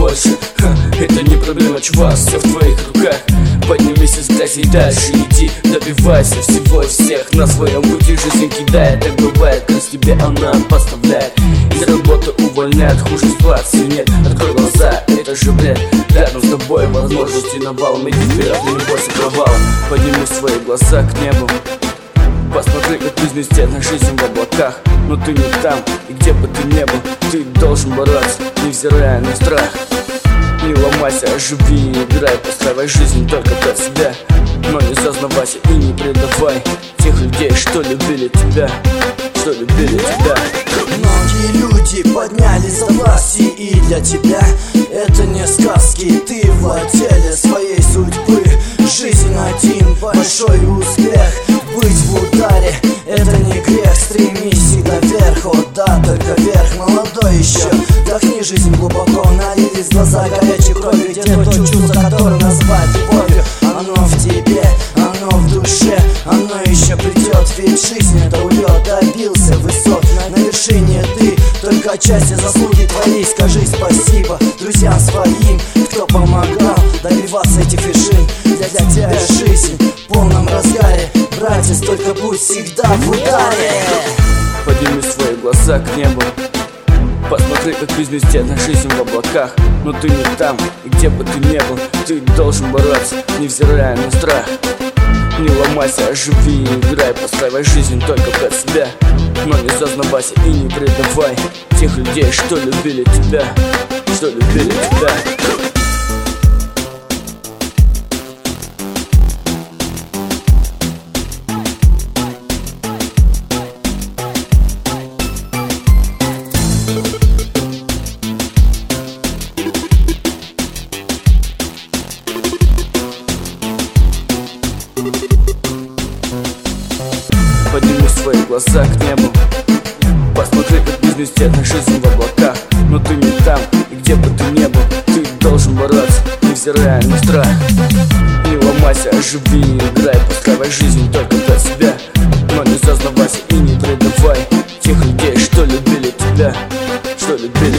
больше. Это не проблема, чувак, все в твоих руках. Поднимись из грязи и дальше иди. Добивайся всего и всех на своем пути. Жизнь кидает, так бывает, как тебе она поставляет. Из работы увольняют, хуже ситуации нет. Открой глаза, это же бред. Рядом с тобой возможности навалом. Иди вперед, не бойся провала. Подними свои глаза к небу. Посмотри, как известен на жизнь в облаках. Но ты не там, и где бы ты ни был, ты должен бороться, невзирая на страх. Не ломайся, живи и играй, постраивай жизнь только для себя. Но не зазнавайся и не предавай тех людей, что любили тебя, что любили тебя. Многие люди поднялись за власти, и для тебя это не сказки. Ты владелец своей судьбы. Жизнь один большой успех. Быть в ударе — это не грех. Стремись всегда вверх, о да, только вверх. Молодой еще, вдохни жизнь глубоко. Налились глаза горячей крови. Где то чувство, которое назвать любовью? Оно в тебе, оно в душе, оно еще придет. Ведь жизнь это улет, добился высот. На вершине ты, только отчасти заслуги твои. Скажи спасибо друзьям своим, кто помогал добиваться этих вершин. Для тебя жизнь в полном разгаре. Братец, только будь всегда в ударе. Подними свои глаза к небу. Посмотри, как безмятежна жизнь в облаках. Но ты не там, и где бы ты ни был, ты должен бороться, невзирая на страх. Не ломайся, живи и играй, постраивай жизнь только для себя. Но не зазнавайся и не предавай тех людей, что любили тебя, что любили тебя. Подними свои глаза к небу. Посмотри, как безмятежна жизнь в облаках. Но ты не там, и где бы ты ни был, ты должен бороться, невзирая на страх. Не ломайся, живи и играй, постраивай жизнь только для себя. Но не зазнавайся и не предавай тех людей, что любили тебя, что любили